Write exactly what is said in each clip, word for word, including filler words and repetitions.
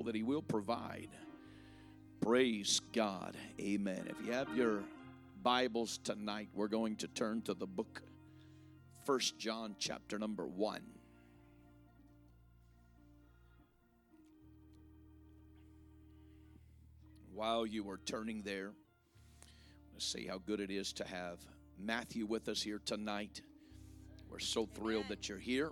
that He will provide. Praise God. Amen. If you have your Bibles tonight, we're going to turn to the book First John chapter number one. While you are turning there, let's see how good it is to have Matthew with us here tonight. We're so thrilled that you're here.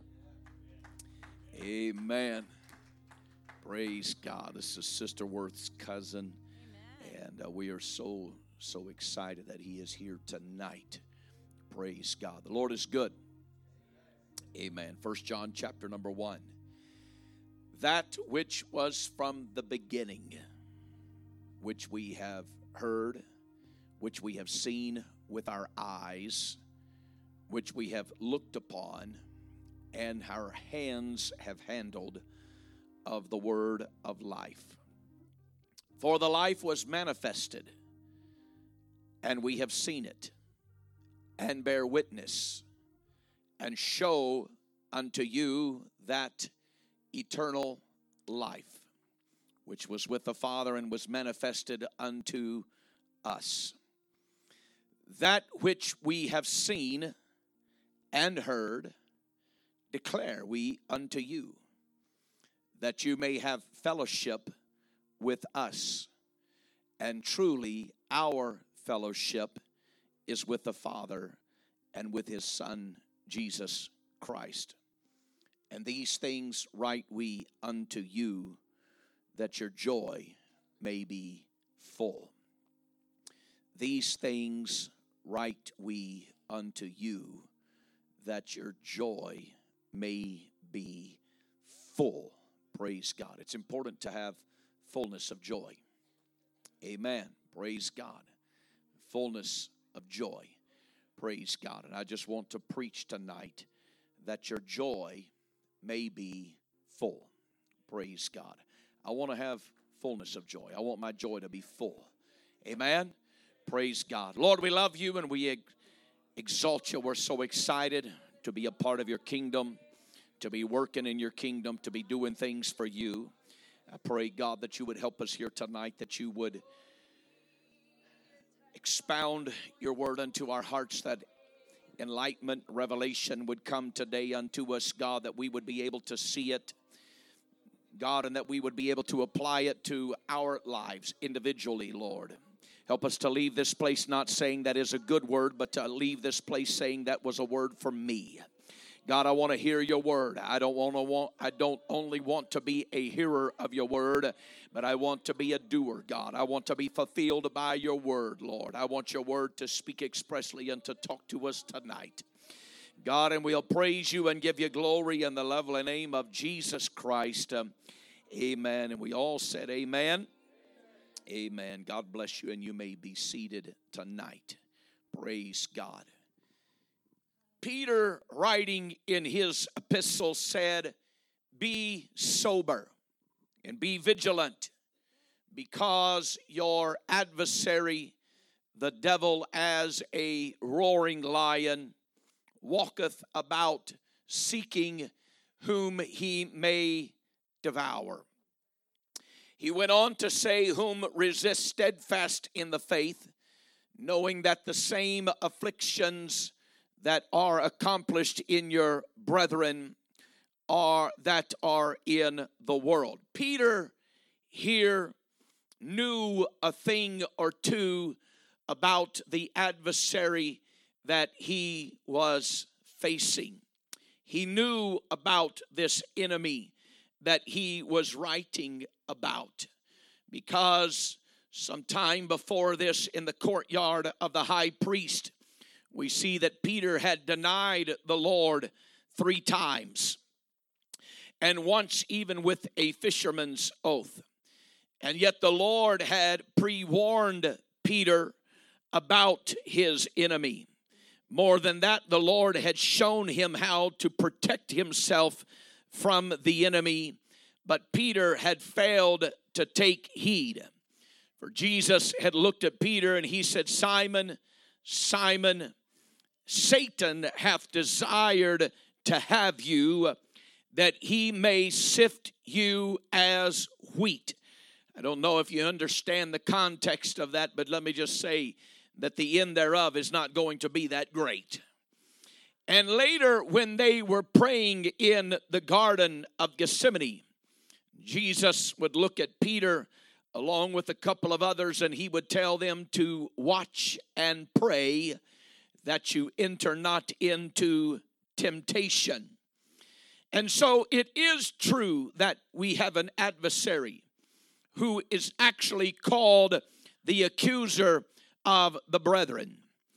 Amen. Praise God. This is Sister Worth's cousin. Amen. And uh, we are so, so excited that he is here tonight. Praise God. The Lord is good. Amen. First John chapter number one. That which was from the beginning, which we have heard, which we have seen with our eyes, which we have looked upon, and our hands have handled of the word of life. For the life was manifested, and we have seen it, and bear witness, and show unto you that eternal life, which was with the Father and was manifested unto us. That which we have seen and heard declare we unto you, that you may have fellowship with us. And truly our fellowship is with the Father and with His Son, Jesus Christ. And these things write we unto you, that your joy may be full. These things write we unto you, that your joy may be full. Praise God. It's important to have fullness of joy. Amen. Praise God. Fullness of joy. Praise God. And I just want to preach tonight that your joy may be full. Praise God. I want to have fullness of joy. I want my joy to be full. Amen. Praise God. Lord, we love you and we exalt you. We're so excited to be a part of your kingdom, to be working in your kingdom, to be doing things for you. I pray, God, that you would help us here tonight, that you would expound your word unto our hearts, that enlightenment, revelation would come today unto us, God, that we would be able to see it, God, and that we would be able to apply it to our lives individually, Lord. Help us to leave this place not saying that is a good word, but to leave this place saying that was a word for me. God, I want to hear your word. I don't want to want I don't only want to be a hearer of your word, but I want to be a doer, God. I want to be fulfilled by your word, Lord. I want your word to speak expressly and to talk to us tonight. God, and we'll praise you and give you glory in the lovely name of Jesus Christ. Um, amen. And we all said amen. Amen. God bless you, and you may be seated tonight. Praise God. Peter, writing in his epistle, said, be sober and be vigilant, because your adversary, the devil, as a roaring lion, walketh about seeking whom he may devour. He went on to say, whom resist steadfast in the faith, knowing that the same afflictions that are accomplished in your brethren are that are in the world. Peter here knew a thing or two about the adversary that he was facing. He knew about this enemy that he was writing about, because sometime before this, in the courtyard of the high priest, we see that Peter had denied the Lord three times, and once even with a fisherman's oath. And yet the Lord had pre-warned Peter about his enemy. More than that, the Lord had shown him how to protect himself from the enemy, but Peter had failed to take heed. For Jesus had looked at Peter and he said, Simon, Simon, Satan hath desired to have you, that he may sift you as wheat. I don't know if you understand the context of that, but let me just say that the end thereof is not going to be that great. And later, when they were praying in the Garden of Gethsemane, Jesus would look at Peter along with a couple of others, and he would tell them to watch and pray that you enter not into temptation. And so it is true that we have an adversary who is actually called the accuser of the brethren.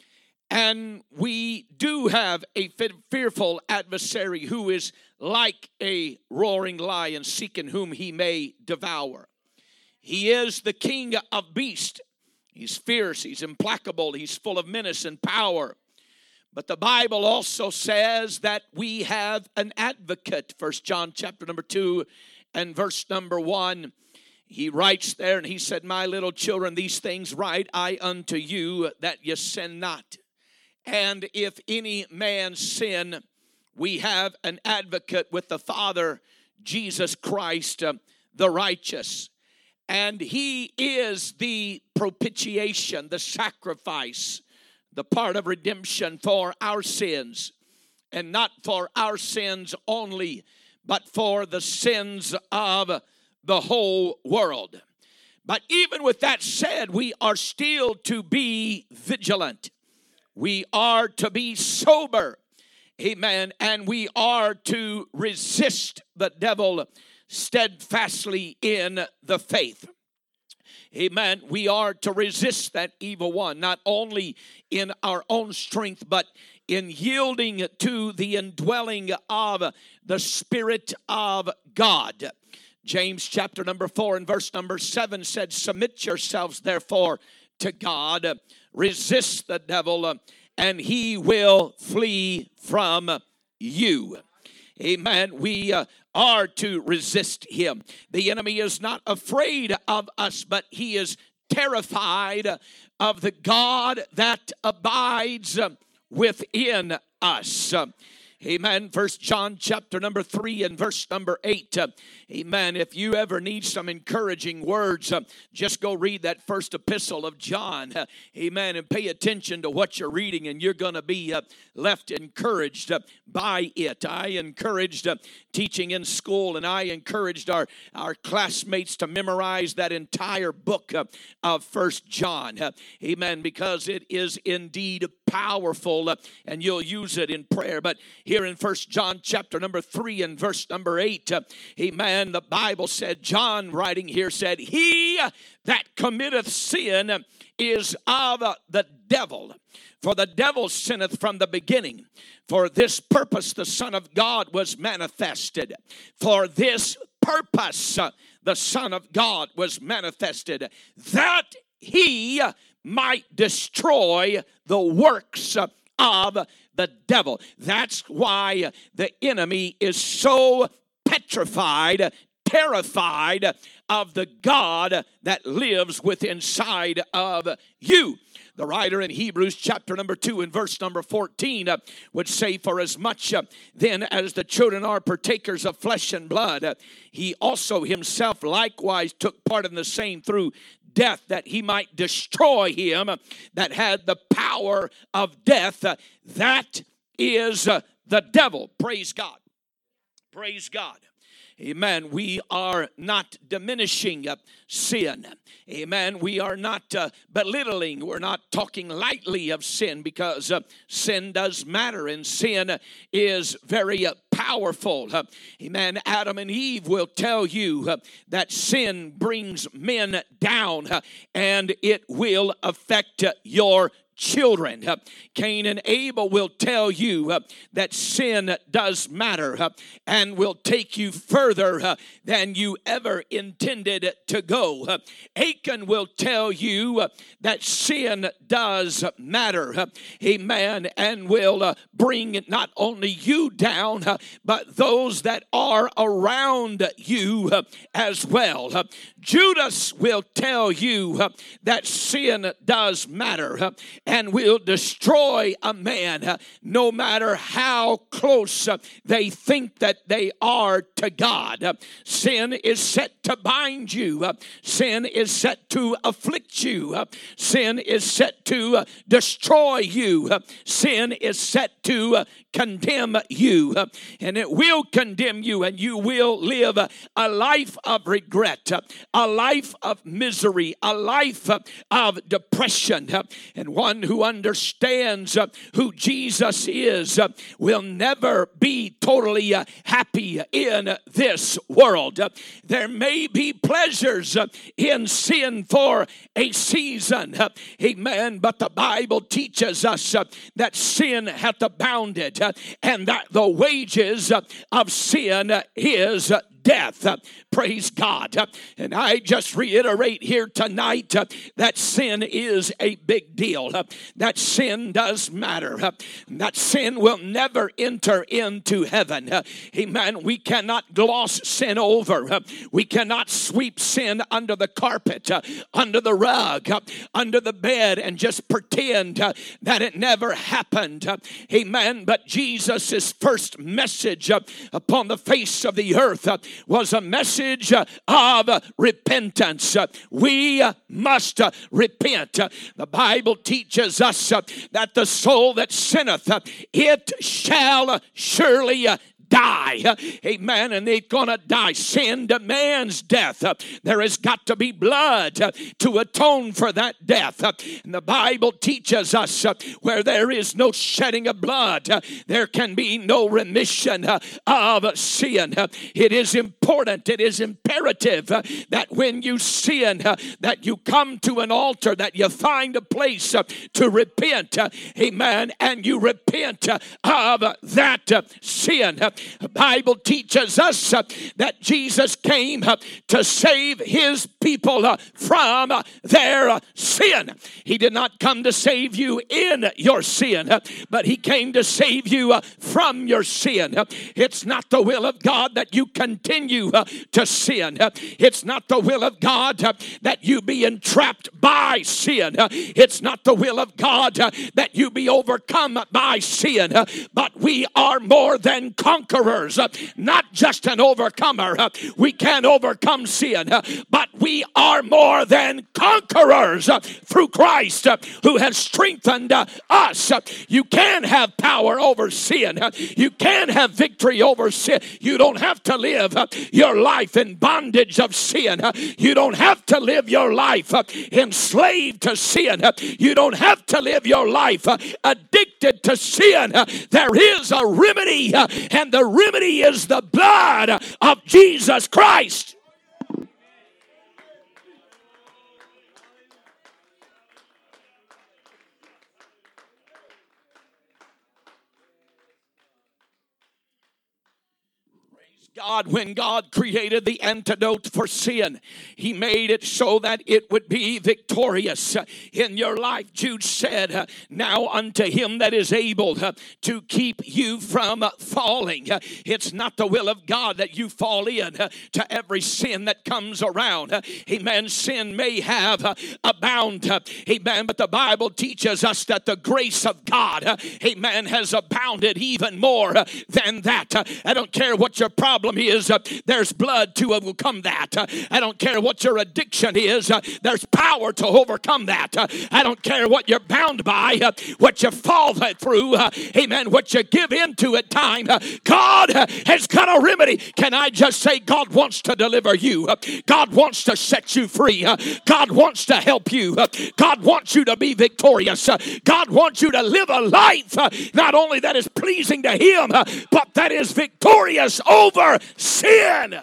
And we do have a fearful adversary who is like a roaring lion seeking whom he may devour. He is the king of beasts. He's fierce, he's implacable, he's full of menace and power. But the Bible also says that we have an advocate. First John chapter number two and verse number one. He writes there and he said, my little children, these things write I unto you, that ye sin not. And if any man sin, we have an advocate with the Father, Jesus Christ, uh, the righteous. And he is the propitiation, the sacrifice, the part of redemption for our sins. And not for our sins only, but for the sins of the whole world. But even with that said, we are still to be vigilant. We are to be sober. Amen. And we are to resist the devil steadfastly in the faith. Amen. We are to resist that evil one, not only in our own strength, but in yielding to the indwelling of the Spirit of God. James chapter number four and verse number seven said, submit yourselves therefore to God, resist the devil, and he will flee from you. Amen. We uh, are to resist him. The enemy is not afraid of us, but he is terrified of the God that abides within us. Amen. First John chapter number three and verse number eight. Uh, amen. If you ever need some encouraging words, uh, just go read that first epistle of John. Uh, amen. And pay attention to what you're reading, and you're going to be uh, left encouraged uh, by it. I encouraged uh, teaching in school, and I encouraged our, our classmates to memorize that entire book uh, of First John. Uh, amen. Because it is indeed powerful, uh, and you'll use it in prayer. But here in First John chapter number three and verse number eight, uh, amen, the Bible said, John writing here said, he that committeth sin is of the devil. For the devil sinneth from the beginning. For this purpose the Son of God was manifested. For this purpose uh, the Son of God was manifested, that he might destroy the works of the devil. That's why the enemy is so petrified, terrified of the God that lives within inside of you. The writer in Hebrews chapter number two and verse number fourteen uh, would say, for as much uh, then as the children are partakers of flesh and blood, uh, he also himself likewise took part in the same through death, that he might destroy him that had the power of death. Uh, that is uh, the devil. Praise God. Praise God. Amen. We are not diminishing uh, sin. Amen. We are not uh, belittling. We're not talking lightly of sin, because uh, sin does matter, and sin is very uh, powerful. Uh, amen. Adam and Eve will tell you uh, that sin brings men down, uh, and it will affect uh, your children. Uh, Cain and Abel will tell you uh, that sin does matter uh, and will take you further uh, than you ever intended to go. Uh, Achan will tell you uh, that sin does matter. Uh, amen. And will uh, bring not only you down, uh, but those that are around you uh, as well. Uh, Judas will tell you uh, that sin does matter. Uh, and will destroy a man, uh, no matter how close uh, they think that they are to God. Uh, sin is set to bind you. Uh, sin is set to afflict you. Uh, sin is set to uh, destroy you. Uh, sin is set to uh, condemn you, uh, and it will condemn you, and you will live uh, a life of regret, uh, a life of misery, a life uh, of depression. Uh, and one who understands uh, who Jesus is uh, will never be totally uh, happy in this world. Uh, there may be pleasures uh, in sin for a season, uh, amen, but the Bible teaches us uh, that sin hath abounded, uh, and that the wages uh, of sin uh, is uh, death. Uh, praise God. Uh, and I just reiterate here tonight uh, that sin is a big deal. Uh, that sin does matter. Uh, that sin will never enter into heaven. Uh, amen. We cannot gloss sin over. Uh, we cannot sweep sin under the carpet, uh, under the rug, uh, under the bed, and just pretend uh, that it never happened. Uh, amen. But Jesus' first message uh, upon the face of the earth uh, was a message uh, of uh, repentance. Uh, we uh, must uh, repent. Uh, the Bible teaches us uh, that the soul that sinneth, uh, it shall uh, surely uh, die. Uh, amen. And they're going to die. Sin demands death. Uh, there has got to be blood uh, to atone for that death. Uh, and the Bible teaches us uh, where there is no shedding of blood, uh, there can be no remission uh, of sin. Uh, it is important, it is imperative uh, that when you sin, uh, that you come to an altar, that you find a place uh, to repent. Uh, amen. And you repent uh, of uh, that uh, sin. Uh, The Bible teaches us uh, that Jesus came uh, to save his people uh, from uh, their uh, sin. He did not come to save you in your sin, uh, but he came to save you uh, from your sin. Uh, it's not the will of God that you continue uh, to sin. Uh, it's not the will of God uh, that you be entrapped by sin. Uh, it's not the will of God uh, that you be overcome by sin. Uh, but we are more than conquerors. Conquerors, uh, not just an overcomer. Uh, we can overcome sin, uh, but we are more than conquerors uh, through Christ uh, who has strengthened uh, us. Uh, you can have power over sin. Uh, you can have victory over sin. You don't have to live uh, your life in bondage of sin. Uh, you don't have to live your life uh, enslaved to sin. Uh, you don't have to live your life uh, addicted to sin. Uh, there is a remedy, uh, and the remedy is the blood of Jesus Christ. God, when God created the antidote for sin, he made it so that it would be victorious in your life. Jude said, now unto him that is able to keep you from falling. It's not the will of God that you fall in to every sin that comes around. Amen. Sin may have abound. Amen. But the Bible teaches us that the grace of God, amen, has abounded even more than that. I don't care what your problem is, uh, there's blood to overcome that. Uh, I don't care what your addiction is, uh, there's power to overcome that. Uh, I don't care what you're bound by, uh, what you fall through, uh, amen, what you give into at time. Uh, God uh, has got a remedy. Can I just say God wants to deliver you? Uh, God wants to set you free. Uh, God wants to help you. Uh, God wants you to be victorious. Uh, God wants you to live a life uh, not only that is pleasing to him, uh, but that is victorious over sin.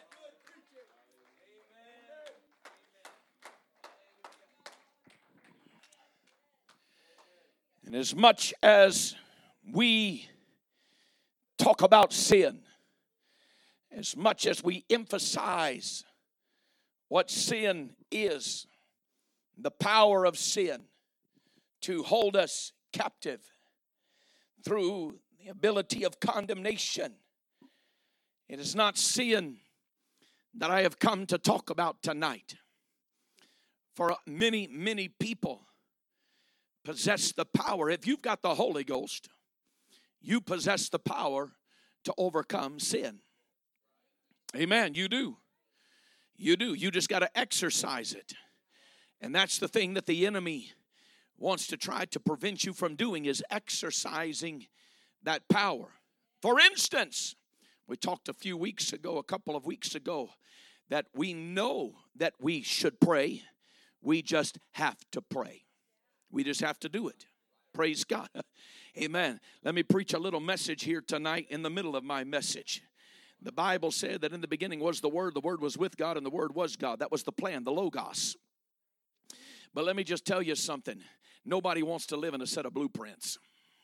And as much as we talk about sin, as much as we emphasize what sin is, the power of sin to hold us captive through the ability of condemnation, it is not sin that I have come to talk about tonight. For many, many people, possess the power. If you've got the Holy Ghost, you possess the power to overcome sin. Amen. You do. You do. You just got to exercise it. And that's the thing that the enemy wants to try to prevent you from doing, is exercising that power. For instance, we talked a few weeks ago, a couple of weeks ago, that we know that we should pray. We just have to pray. We just have to do it. Praise God. Amen. Let me preach a little message here tonight in the middle of my message. The Bible said that in the beginning was the Word. The Word was with God, and the Word was God. That was the plan, the Logos. But let me just tell you something. Nobody wants to live in a set of blueprints.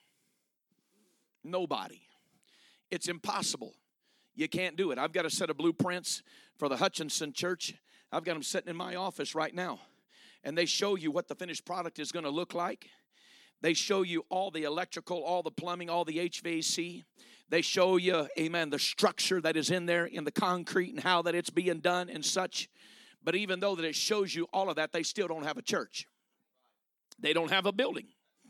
Nobody. It's impossible. You can't do it. I've got a set of blueprints for the Hutchinson Church. I've got them sitting in my office right now. And they show you what the finished product is going to look like. They show you all the electrical, all the plumbing, all the H V A C. They show you, amen, the structure that is in there, in the concrete, and how that it's being done and such. But even though that it shows you all of that, they still don't have a church. They don't have a building.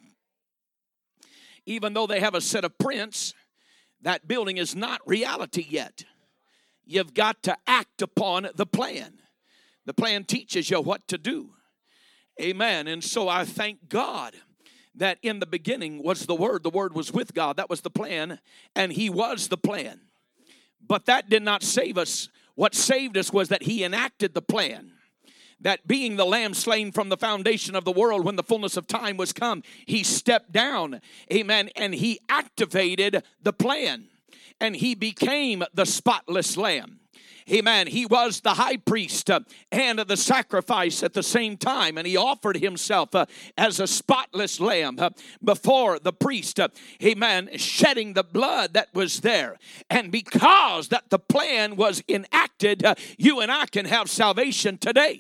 Even though they have a set of prints, that building is not reality yet. You've got to act upon the plan. The plan teaches you what to do. Amen. And so I thank God that in the beginning was the Word. The Word was with God. That was the plan. And He was the plan. But that did not save us. What saved us was that He enacted the plan. That being the Lamb slain from the foundation of the world, when the fullness of time was come, He stepped down. Amen. And He activated the plan. And He became the spotless Lamb. Amen. He was the high priest uh, and the sacrifice at the same time. And He offered Himself uh, as a spotless lamb uh, before the priest. Uh, amen. Shedding the blood that was there. And because that the plan was enacted, uh, you and I can have salvation today.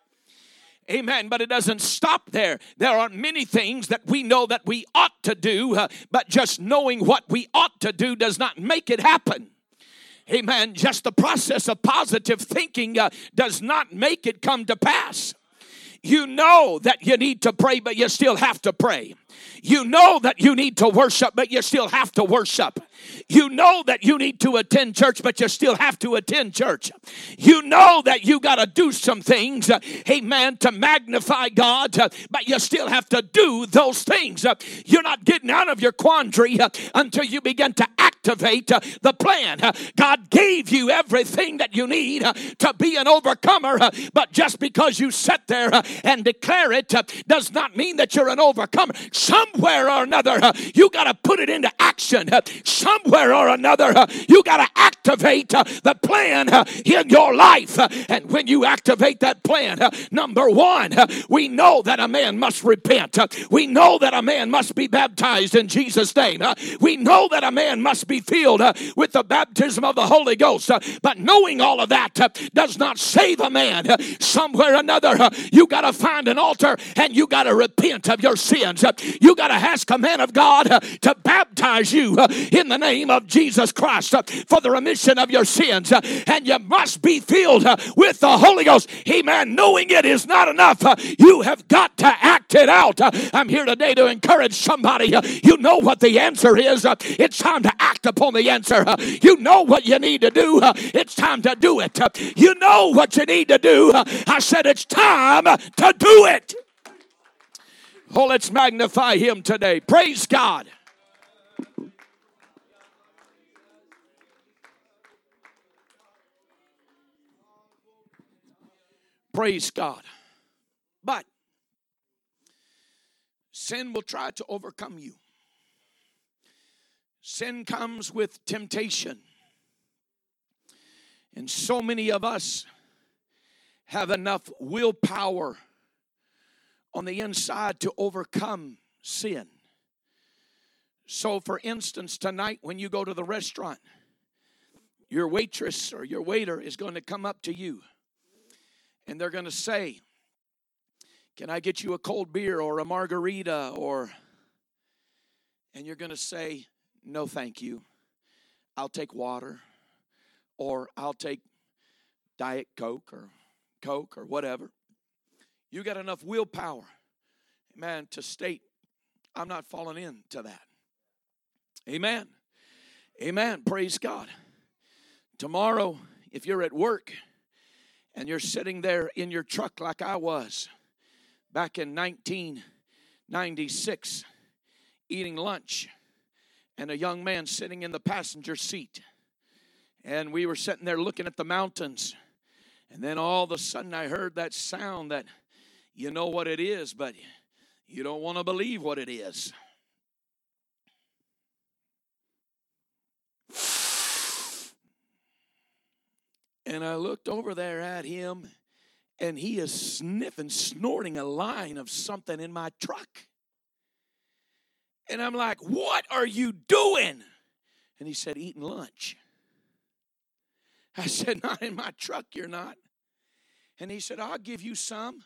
Amen. But it doesn't stop there. There are many things that we know that we ought to do, uh, but just knowing what we ought to do does not make it happen. Amen. Just the process of positive thinking uh, does not make it come to pass. You know that you need to pray, but you still have to pray. You know that you need to worship, but you still have to worship. You know that you need to attend church, but you still have to attend church. You know that you got to do some things, uh, amen, to magnify God, uh, but you still have to do those things. Uh, you're not getting out of your quandary uh, until you begin to activate uh, the plan. Uh, God gave you everything that you need uh, to be an overcomer, uh, but just because you sit there uh, and declare it uh, does not mean that you're an overcomer. Somewhere or another, uh, you got to put it into action. Uh, somewhere or another, uh, you got to activate uh, the plan uh, in your life. Uh, and when you activate that plan, uh, number one, uh, we know that a man must repent. Uh, we know that a man must be baptized in Jesus' name. Uh, we know that a man must be filled uh, with the baptism of the Holy Ghost. Uh, but knowing all of that uh, does not save a man. Uh, somewhere or another, uh, you got to find an altar and you got to repent of your sins. Uh, you got to ask a man of God uh, to baptize you uh, in the name of Jesus Christ uh, for the remission of your sins. Uh, and you must be filled uh, with the Holy Ghost. Amen. Knowing it is not enough. Uh, you have got to act it out. Uh, I'm here today to encourage somebody. Uh, you know what the answer is. Uh, it's time to act upon the answer. Uh, you know what you need to do. Uh, it's time to do it. Uh, you know what you need to do. Uh, I said it's time to do it. Oh, let's magnify Him today. Praise God. Praise God. But sin will try to overcome you. Sin comes with temptation. And so many of us have enough willpower on the inside to overcome sin. So, for instance, tonight when you go to the restaurant, your waitress or your waiter is going to come up to you and they're going to say, "Can I get you a cold beer or a margarita?" Or, and you're going to say, "No, thank you. I'll take water," or "I'll take Diet Coke or Coke or whatever." You got enough willpower, man, to state I'm not falling into that. Amen. Amen. Praise God. Tomorrow, if you're at work and you're sitting there in your truck like I was back in nineteen ninety-six eating lunch, and a young man sitting in the passenger seat, and we were sitting there looking at the mountains, and then all of a sudden I heard that sound that you know what it is, but you don't want to believe what it is. And I looked over there at him, and he is sniffing, snorting a line of something in my truck. And I'm like, what are you doing? And he said, eating lunch. I said, not in my truck, you're not. And he said, I'll give you some.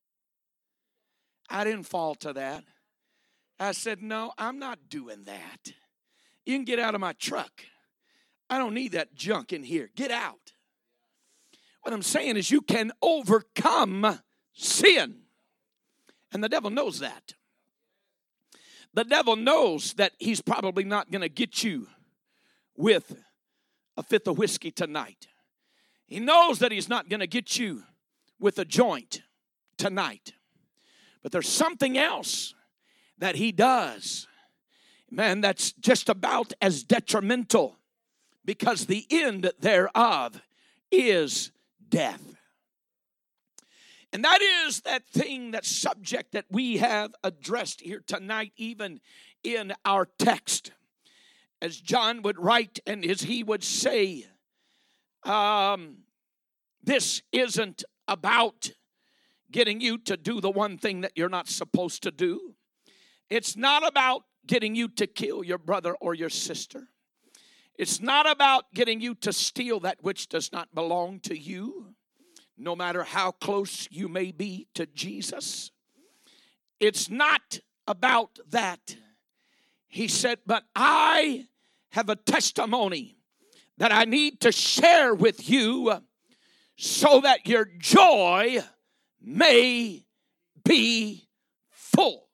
I didn't fall to that. I said, no, I'm not doing that. You can get out of my truck. I don't need that junk in here. Get out. What I'm saying is you can overcome sin. And the devil knows that. The devil knows that he's probably not going to get you with a fifth of whiskey tonight. He knows that he's not going to get you with a joint tonight. But there's something else that he does, man, that's just about as detrimental, because the end thereof is death. And that is that thing, that subject that we have addressed here tonight, even in our text. As John would write and as he would say, um, this isn't about getting you to do the one thing that you're not supposed to do. It's not about getting you to kill your brother or your sister. It's not about getting you to steal that which does not belong to you, no matter how close you may be to Jesus. It's not about that. He said, but I have a testimony that I need to share with you so that your joy may be full.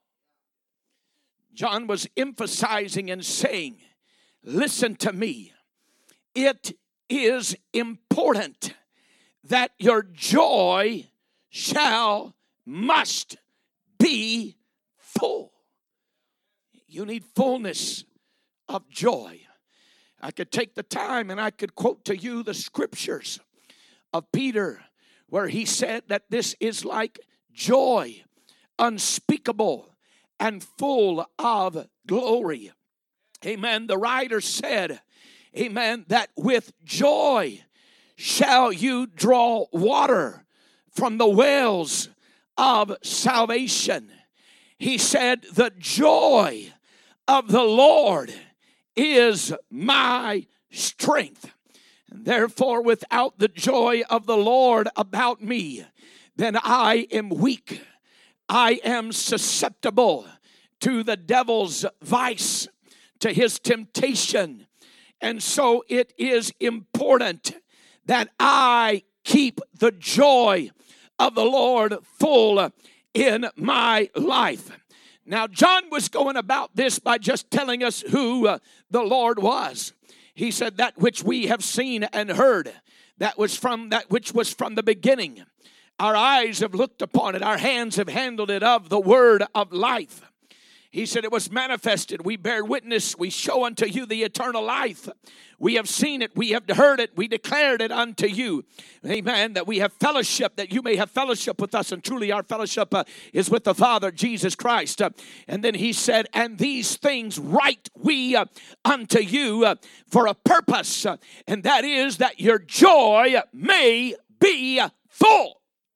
John was emphasizing and saying, listen to me. It is important that your joy shall, must be full. You need fullness of joy. I could take the time and I could quote to you the scriptures of Peter, where he said that this is like joy, unspeakable and full of glory. Amen. The writer said, amen, that with joy shall you draw water from the wells of salvation. He said, the joy of the Lord is my strength. And therefore, without the joy of the Lord about me, then I am weak. I am susceptible to the devil's vice, to his temptation. And so it is important that I keep the joy of the Lord full in my life. Now, John was going about this by just telling us who uh, the Lord was. He said that which we have seen and heard, that was from that which was from the beginning. Our eyes have looked upon it. Our hands have handled it, of the word of life. He said it was manifested. We bear witness. We show unto you the eternal life. We have seen it. We have heard it. We declared it unto you. Amen. That we have fellowship, that you may have fellowship with us. And truly our fellowship uh, is with the Father, Jesus Christ. Uh, and then he said, and these things write we uh, unto you uh, for a purpose. Uh, and that is that your joy may be full.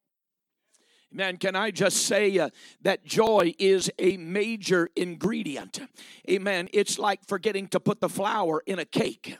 Man, can I just say uh, that joy is a major ingredient. Amen. It's like forgetting to put the flour in a cake.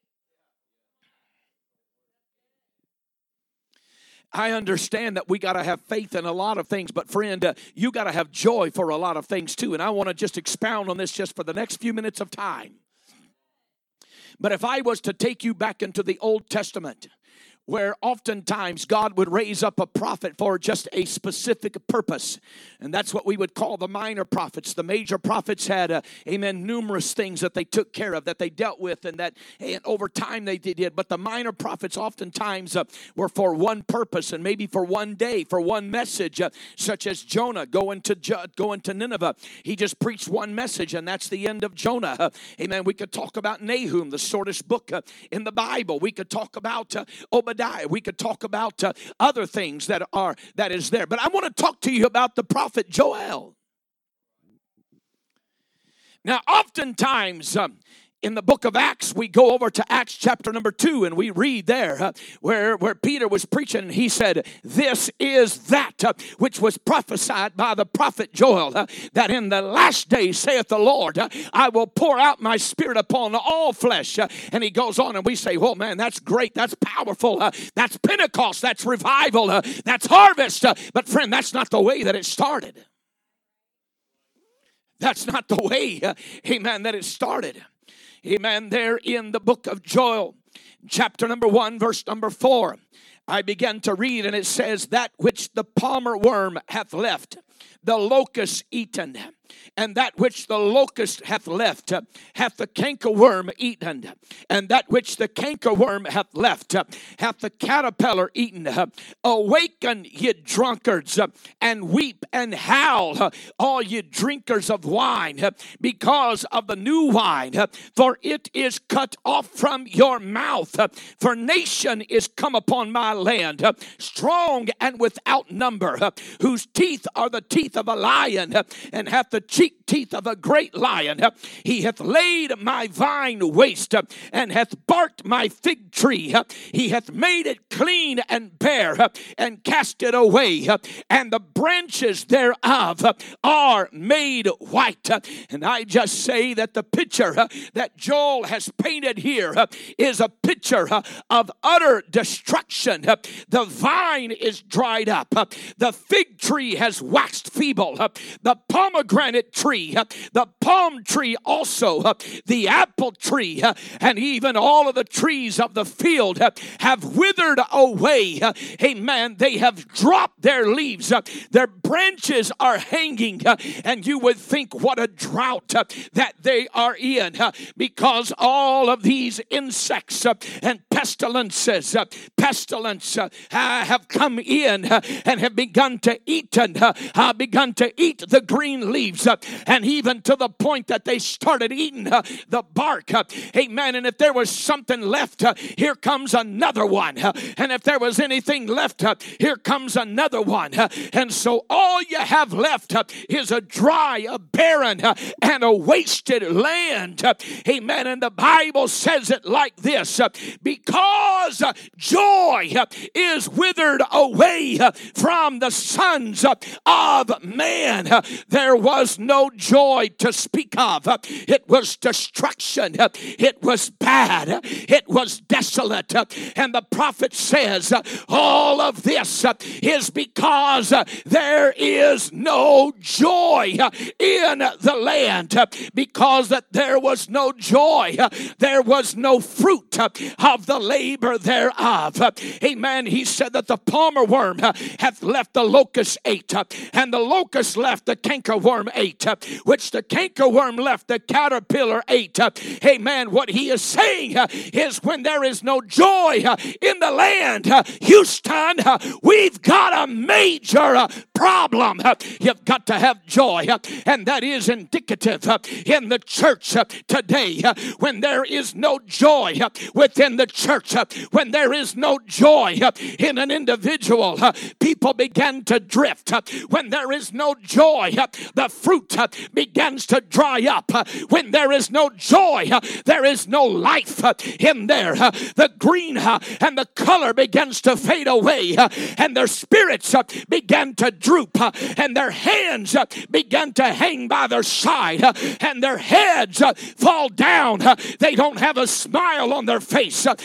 I understand that we got to have faith in a lot of things, but friend, uh, you got to have joy for a lot of things too. And I want to just expound on this just for the next few minutes of time. But if I was to take you back into the Old Testament, where oftentimes God would raise up a prophet for just a specific purpose. And that's what we would call the minor prophets. The major prophets had, uh, amen, numerous things that they took care of, that they dealt with, and that and over time they did. But the minor prophets oftentimes uh, were for one purpose and maybe for one day, for one message, uh, such as Jonah going to, going to Nineveh. He just preached one message, and that's the end of Jonah. Uh, amen. We could talk about Nahum, the shortest book uh, in the Bible. We could talk about uh, Obadiah. We could talk about uh, other things that are that is there. But I want to talk to you about the prophet Joel. Now, oftentimes um, in the book of Acts, we go over to Acts chapter number two, and we read there uh, where, where Peter was preaching, and he said, this is that uh, which was prophesied by the prophet Joel, uh, that in the last days, saith the Lord, uh, I will pour out my spirit upon all flesh. Uh, and he goes on, and we say, oh man, that's great, that's powerful, uh, that's Pentecost, that's revival, uh, that's harvest. Uh, but friend, that's not the way that it started. That's not the way, uh, amen, that it started. Amen. There in the book of Joel, chapter number one, verse number four, I began to read, and it says, that which the palmer worm hath left, the locust eaten, and that which the locust hath left, uh, hath the cankerworm eaten, and that which the cankerworm hath left, uh, hath the caterpillar eaten. Uh, awaken, ye drunkards, uh, and weep and howl, uh, all ye drinkers of wine, uh, because of the new wine, uh, for it is cut off from your mouth. Uh, for nation is come upon my land, uh, strong and without number, uh, whose teeth are the teeth of a lion, uh, and hath the cheek teeth of a great lion. He hath laid my vine waste, and hath barked my fig tree. He hath made it clean and bare, and cast it away, and the branches thereof are made white. And I just say that the picture that Joel has painted here is a picture of utter destruction. The vine is dried up. The fig tree has waxed feeble. The pomegranate tree, the palm tree also, the apple tree, and even all of the trees of the field have withered away. Amen. They have dropped their leaves. Their branches are hanging, and you would think what a drought that they are in, because all of these insects and pestilences, pestilence have come in and have begun to eat and begun to eat the green leaves, and even to the point that they started eating uh, the bark. Uh, amen. And if there was something left, uh, here comes another one. Uh, and if there was anything left, uh, here comes another one. Uh, and so all you have left uh, is a dry, a barren, uh, and a wasted land. Uh, amen. And the Bible says it like this, uh, because uh, joy uh, is withered away uh, from the sons uh, of man. Uh, there was no joy to speak of. It was destruction. It was bad. It was desolate. And the prophet says all of this is because there is no joy in the land. Because that there was no joy, there was no fruit of the labor thereof. Amen. He said that the palmer worm hath left, the locust ate, and the locust left, the cankerworm ate, which the cankerworm left, the caterpillar ate. Amen. What he is saying is when there is no joy in the land, Houston, we've got a major problem. You've got to have joy, and that is indicative in the church today. When there is no joy within the church, when there is no joy in an individual, people begin to drift. When there is no joy, the fruit begins to dry up. When there is no joy, there is no life in there. The green and the color begins to fade away, and their spirits begin to droop, and their hands begin to hang by their side, and their heads fall down. They don't have a smile on their face.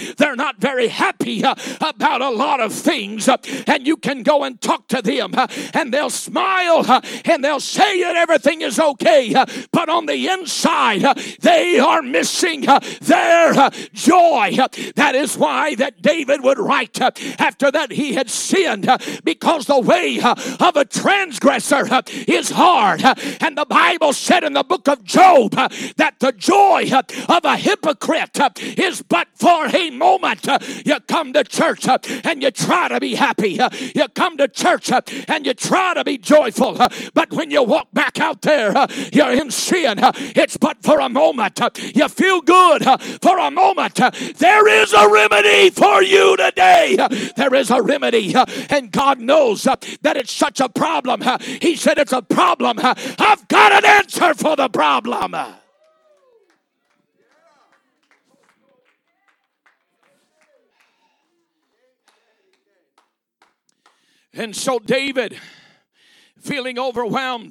they're not very happy uh, about a lot of things. Uh, and you can go and talk to them uh, and they'll smile uh, and they'll say that everything is okay. Uh, but on the inside, uh, they are missing uh, their uh, joy. Uh, that is why that David would write uh, after that he had sinned, uh, because the way uh, of a transgressor uh, is hard. Uh, and the Bible said in the book of Job uh, that the joy uh, of a hypocrite uh, is but for a moment. Uh, you come to church uh, and you try to be happy. Uh, you come to church uh, and you try to be joyful. Uh, but when you walk back out there, uh, you're in sin. Uh, it's but for a moment. Uh, you feel good uh, for a moment. Uh, there is a remedy for you today. Uh, there is a remedy. Uh, and God knows uh, that it's such a problem. Uh, he said it's a problem. Uh, I've got an answer for the problem. Uh, And so David, feeling overwhelmed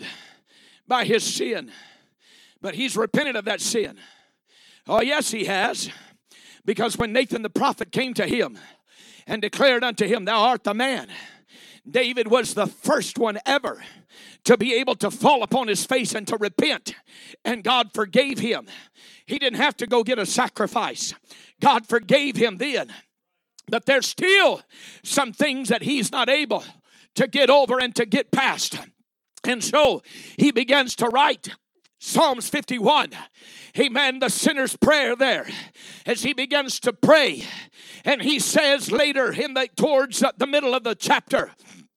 by his sin, but he's repented of that sin. Oh, yes, he has. Because when Nathan the prophet came to him and declared unto him, thou art the man, David was the first one ever to be able to fall upon his face and to repent. And God forgave him. He didn't have to go get a sacrifice. God forgave him then. But there's still some things that he's not able to get over and to get past. And so he begins to write Psalms fifty-one. Amen. The sinner's prayer there as he begins to pray. And he says later in the towards the middle of the chapter,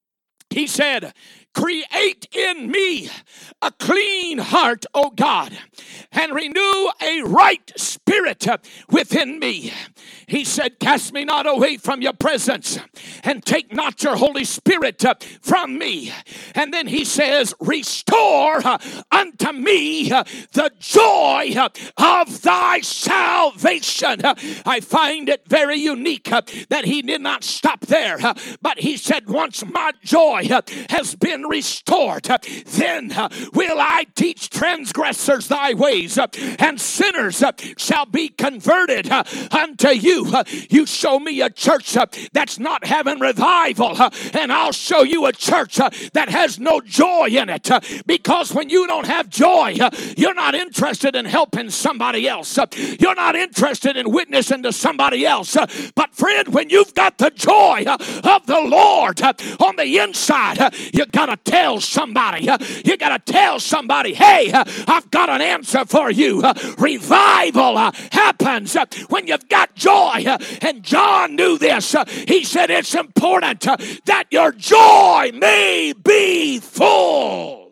he said, create in me a clean heart, O God, and renew a right spirit within me. He said, cast me not away from your presence, and take not your Holy Spirit from me. And then he says, restore unto me the joy of thy salvation. I find it very unique that he did not stop there, but he said, once my joy has been restored, then will I teach transgressors thy ways, and sinners shall be converted unto you. You show me a church that's not having revival, and I'll show you a church that has no joy in it. Because when you don't have joy, you're not interested in helping somebody else. You're not interested in witnessing to somebody else. But friend, when you've got the joy of the Lord on the inside, you gotta tell somebody. You gotta tell somebody, hey, I've got an answer for you. Revival happens when you've got joy. And John knew this. He said it's important that your joy may be full.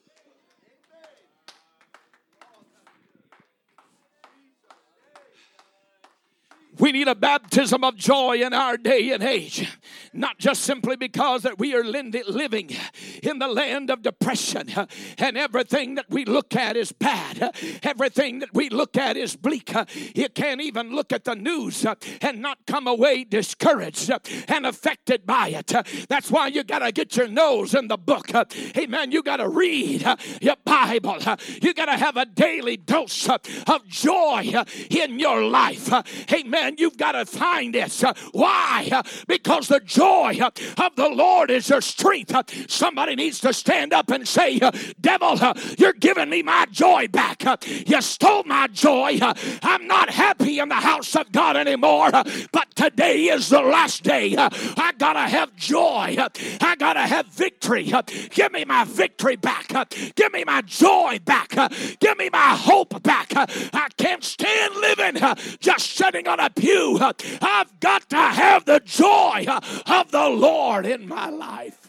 We need a baptism of joy in our day and age. Not just simply because that we are living in the land of depression and everything that we look at is bad. Everything that we look at is bleak. You can't even look at the news and not come away discouraged and affected by it. That's why you got to get your nose in the book. Amen. You got to read your Bible. You got to have a daily dose of joy in your life. Amen. You've got to find this. Why? Because the joy of the Lord is your strength. Somebody needs to stand up and say, devil, you're giving me my joy back. You stole my joy. I'm not happy in the house of God anymore. But today is the last day. I got to have joy. I got to have victory. Give me my victory back. Give me my joy back. Give me my hope back. I can't stand living just sitting on a pew. I've got to have the joy of the Lord in my life.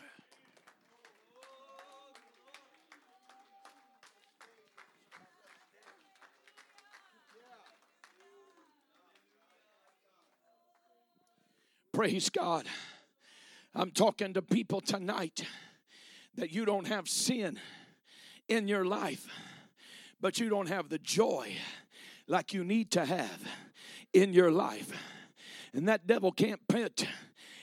Praise God. I'm talking to people tonight that you don't have sin in your life, but you don't have the joy like you need to have in your life. And that devil can't put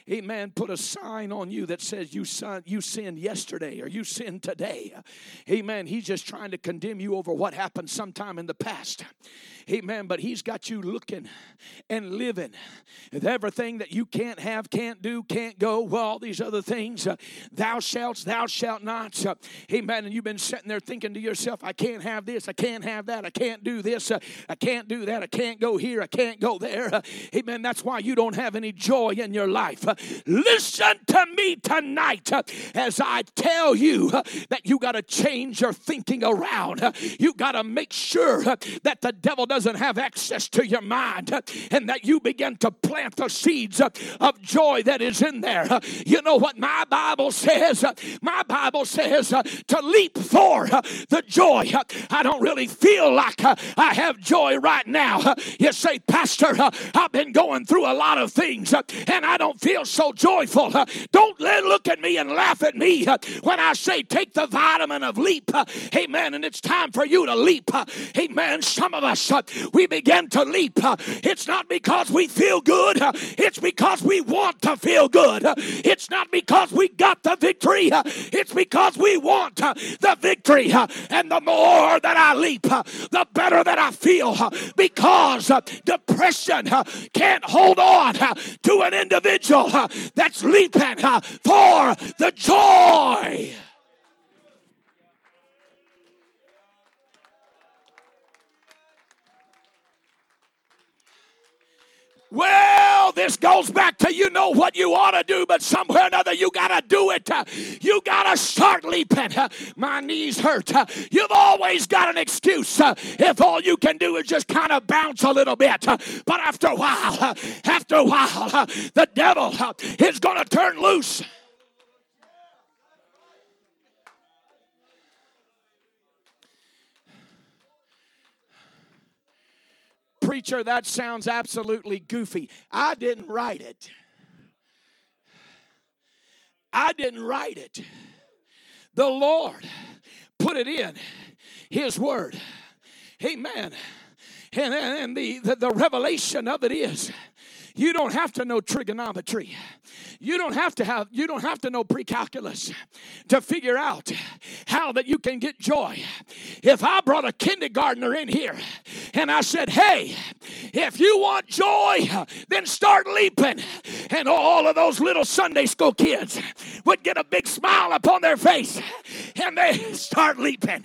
amen, put a sign on you that says you, son, you sinned yesterday or you sinned today. Amen. He's just trying to condemn you over what happened sometime in the past. Amen. But he's got you looking and living with everything that you can't have, can't do, can't go, well, all these other things. Uh, thou shalt, thou shalt not. Uh, amen. And you've been sitting there thinking to yourself, I can't have this, I can't have that, I can't do this, uh, I can't do that, I can't go here, I can't go there. Uh, amen. That's why you don't have any joy in your life. Uh, listen to me tonight uh, as I tell you uh, that you got to change your thinking around. Uh, you got to make sure uh, that the devil doesn't doesn't have access to your mind, and that you begin to plant the seeds of joy that is in there. You know what my Bible says? My Bible says to leap for the joy. I don't really feel like I have joy right now. You say, Pastor, I've been going through a lot of things and I don't feel so joyful. Don't look at me and laugh at me when I say take the vitamin of leap. Amen. And it's time for you to leap. Amen. Some of us, we begin to leap. It's not because we feel good. It's because we want to feel good. It's not because we got the victory. It's because we want the victory. And the more that I leap, the better that I feel, because depression can't hold on to an individual that's leaping for the joy. Well, this goes back to you know what you ought to do, but somewhere or another you got to do it. You got to start leaping. My knees hurt. You've always got an excuse if all you can do is just kind of bounce a little bit. But after a while, after a while, the devil is going to turn loose. Preacher, that sounds absolutely goofy. I didn't write it. I didn't write it. The Lord put it in His Word. Amen. And, and the, the, the revelation of it is, you don't have to know trigonometry. You don't have to have, you don't have to know pre-calculus to figure out how that you can get joy. If I brought a kindergartner in here and I said, hey, if you want joy, then start leaping. And all of those little Sunday school kids would get a big smile upon their face and they start leaping.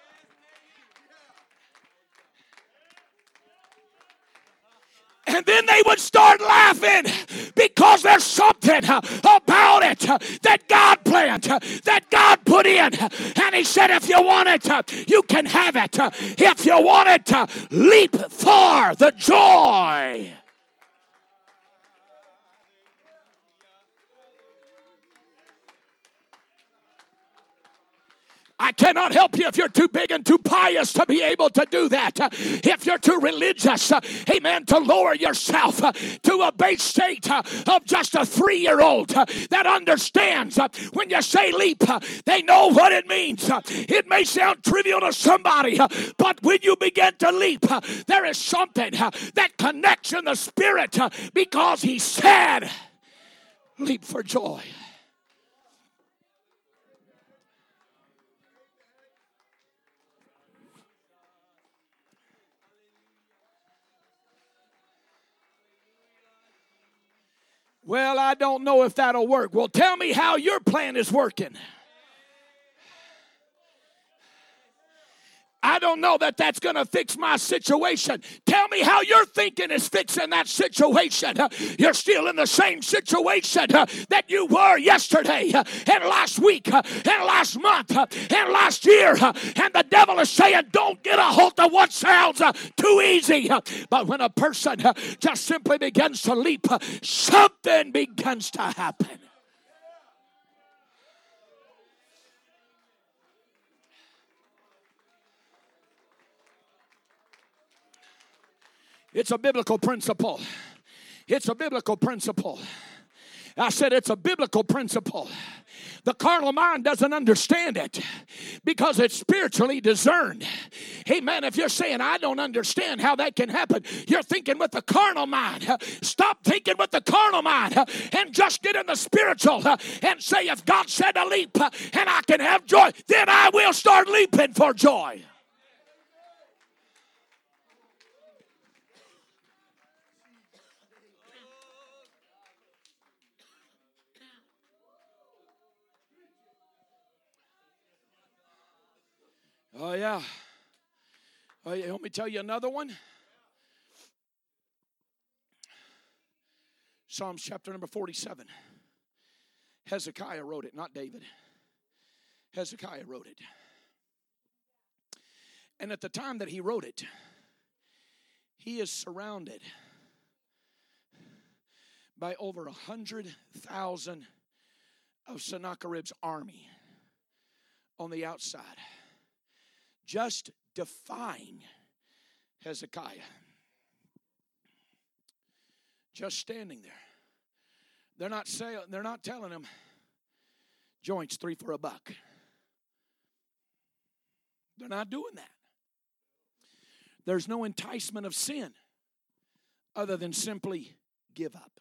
And then they would start laughing because there's something about it that God planned, that God put in. And He said, if you want it, you can have it. If you want it, leap for the joy. I cannot help you if you're too big and too pious to be able to do that. If you're too religious, amen, to lower yourself to a base state of just a three-year-old that understands when you say leap, they know what it means. It may sound trivial to somebody, but when you begin to leap, there is something that connects in the spirit because He said, leap for joy. Well, I don't know if that'll work. Well, tell me how your plan is working. I don't know that that's going to fix my situation. Tell me how your thinking is fixing that situation. You're still in the same situation that you were yesterday and last week and last month and last year. And the devil is saying, don't get a hold of what sounds too easy. But when a person just simply begins to leap, something begins to happen. It's a biblical principle. It's a biblical principle. I said it's a biblical principle. The carnal mind doesn't understand it because it's spiritually discerned. Amen. If you're saying, I don't understand how that can happen, you're thinking with the carnal mind. Stop thinking with the carnal mind and just get in the spiritual and say, if God said to leap and I can have joy, then I will start leaping for joy. Oh, yeah. Oh, yeah. Let me tell you another one. Psalms chapter number forty-seven. Hezekiah wrote it, not David. Hezekiah wrote it. And at the time that he wrote it, he is surrounded by over a hundred thousand of Sennacherib's army on the outside, just defying Hezekiah. Just standing there. They're not saying, they're not telling him joints three for a buck. They're not doing that. There's no enticement of sin other than simply give up.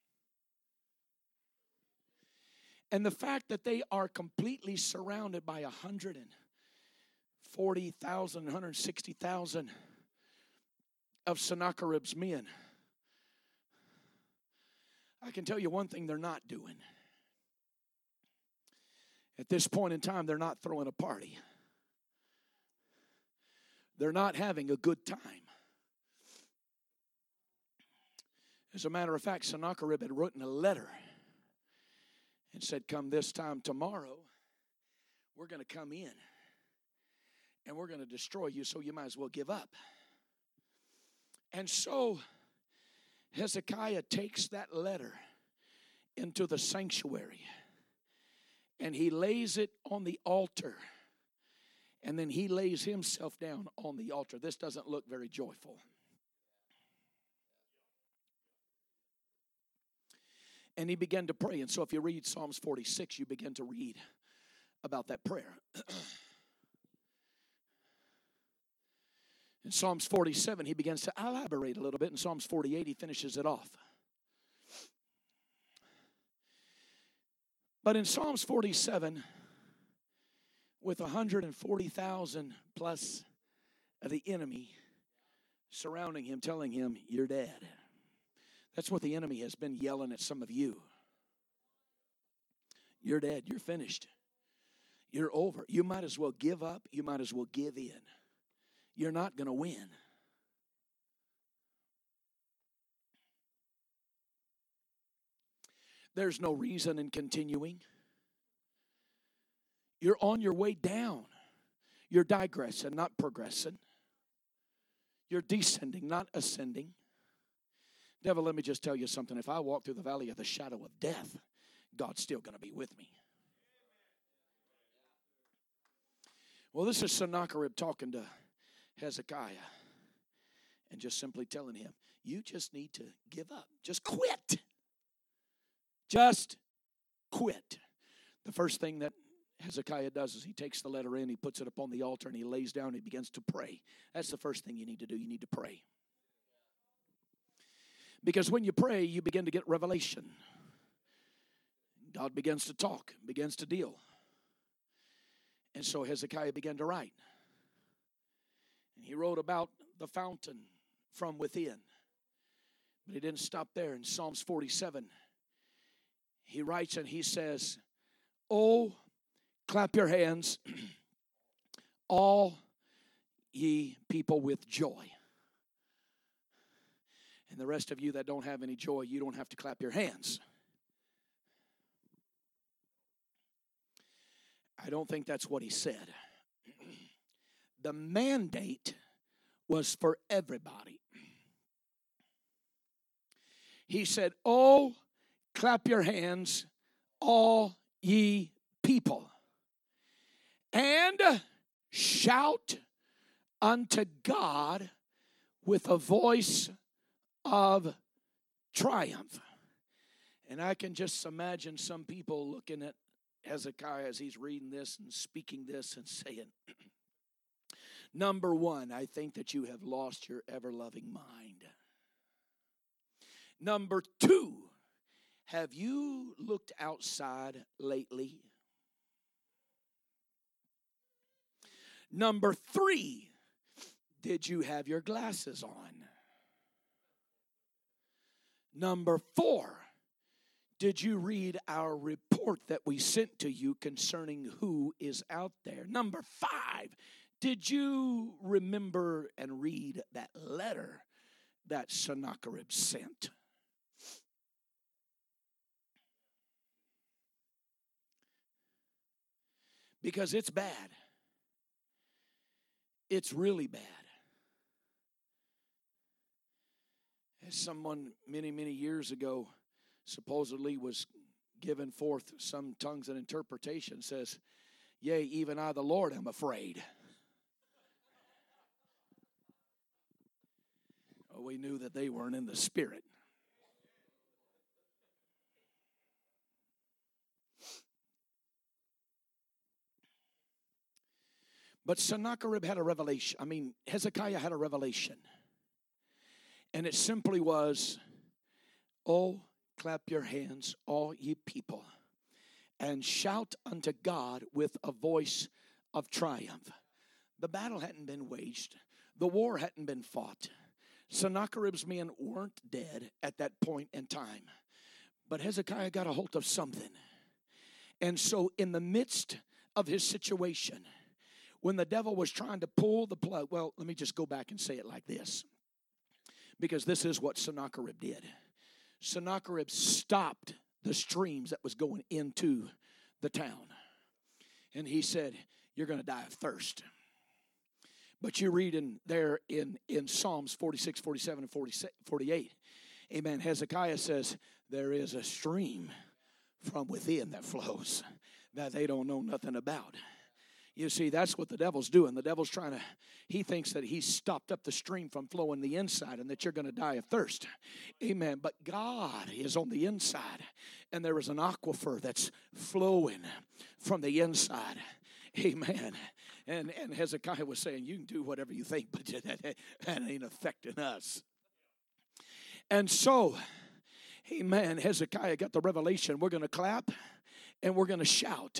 And the fact that they are completely surrounded by one hundred forty thousand, one hundred sixty thousand of Sennacherib's men, I can tell you one thing they're not doing. At this point in time, they're not throwing a party. They're not having a good time. As a matter of fact, Sennacherib had written a letter and said, come this time tomorrow, we're going to come in and we're going to destroy you, so you might as well give up. And so Hezekiah takes that letter into the sanctuary and he lays it on the altar. And then he lays himself down on the altar. This doesn't look very joyful. And he began to pray. And so if you read Psalms forty-six, you begin to read about that prayer. In Psalms forty-seven, he begins to elaborate a little bit. In Psalms forty-eight, he finishes it off. But in Psalms forty-seven, with one hundred forty thousand plus of the enemy surrounding him, telling him, you're dead. That's what the enemy has been yelling at some of you. You're dead. You're finished. You're over. You might as well give up. You might as well give in. You're not going to win. There's no reason in continuing. You're on your way down. You're digressing, not progressing. You're descending, not ascending. Devil, let me just tell you something. If I walk through the valley of the shadow of death, God's still going to be with me. Well, this is Sennacherib talking to Hezekiah and just simply telling him, you just need to give up. Just quit. Just quit. The first thing that Hezekiah does is he takes the letter in, he puts it up on the altar, and he lays down and he begins to pray. That's the first thing you need to do. You need to pray. Because when you pray, you begin to get revelation. God begins to talk, begins to deal. And so Hezekiah began to write. And he wrote about the fountain from within. But he didn't stop there. In Psalms forty-seven, he writes and he says, oh, clap your hands, all ye people with joy. And the rest of you that don't have any joy, you don't have to clap your hands. I don't think that's what he said. The mandate was for everybody. He said, oh, clap your hands, all ye people, and shout unto God with a voice of triumph. And I can just imagine some people looking at Hezekiah, as he's reading this and speaking this and saying, number one, I think that you have lost your ever-loving mind. Number two, have you looked outside lately? Number three, did you have your glasses on? Number four, did you read our report that we sent to you concerning who is out there? Number five, did you remember and read that letter that Sennacherib sent? Because it's bad. It's really bad. As someone many, many years ago supposedly was given forth some tongues and interpretation, says, yea, even I the Lord am afraid. Oh, we knew that they weren't in the spirit. But Sennacherib had a revelation. I mean, Hezekiah had a revelation. And it simply was, oh, clap your hands, all ye people, and shout unto God with a voice of triumph. The battle hadn't been waged. The war hadn't been fought. Sennacherib's men weren't dead at that point in time. But Hezekiah got a hold of something. And so in the midst of his situation, when the devil was trying to pull the plug, well, let me just go back and say it like this. Because this is what Sennacherib did. Sennacherib stopped the streams that was going into the town. And he said, you're going to die of thirst. But you read in there in, in Psalms forty-six, forty-seven, and forty-eight. Amen. Hezekiah says, there is a stream from within that flows that they don't know nothing about. You see, that's what the devil's doing. The devil's trying to, he thinks that he's stopped up the stream from flowing the inside and that you're going to die of thirst. Amen. But God is on the inside, and there is an aquifer that's flowing from the inside. Amen. And, and Hezekiah was saying, you can do whatever you think, but that, that ain't affecting us. And so, amen, Hezekiah got the revelation. We're going to clap and we're going to shout.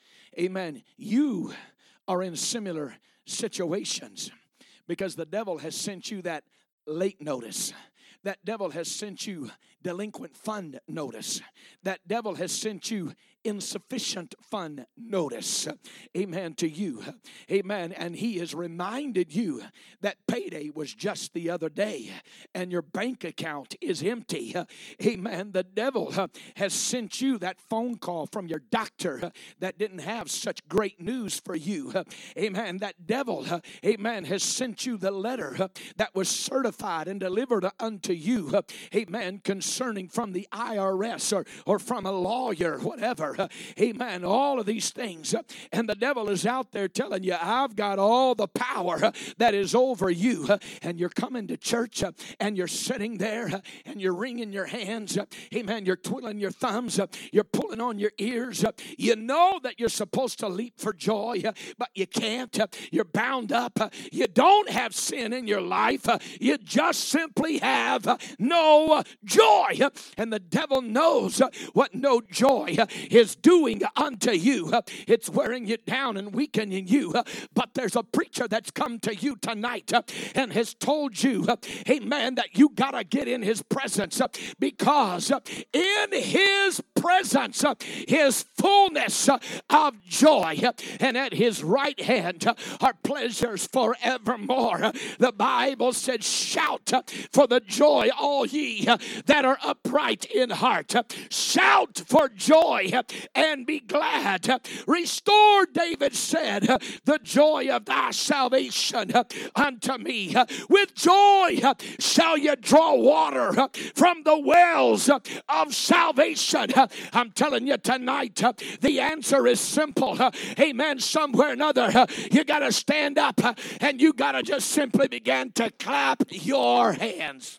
Amen. You are in similar situations because the devil has sent you that late notice. That devil has sent you delinquent fund notice. That devil has sent you insufficient fund notice. Amen to you. Amen. And he has reminded you that payday was just the other day and your bank account is empty. Amen. The devil has sent you that phone call from your doctor that didn't have such great news for you. Amen. That devil, amen, has sent you the letter that was certified and delivered unto you. Amen. Concerning from the I R S or, or from a lawyer, whatever. Amen. All of these things. And the devil is out there telling you, I've got all the power that is over you. And you're coming to church and you're sitting there and you're wringing your hands. Amen. You're twiddling your thumbs. You're pulling on your ears. You know that you're supposed to leap for joy, but you can't. You're bound up. You don't have sin in your life. You just simply have no joy. And the devil knows what no joy is doing unto you. It's wearing you down and weakening you. But there's a preacher that's come to you tonight and has told you, amen, that you got to get in his presence because in his presence his fullness of joy, and at his right hand are pleasures forevermore. The Bible said, shout for the joy, all ye that are upright in heart. Shout for joy and be glad. Restore, David said, the joy of thy salvation unto me. With joy shall you draw water from the wells of salvation. I'm telling you tonight, the answer is simple. Amen. Somewhere or another, you got to stand up and you got to just simply begin to clap your hands.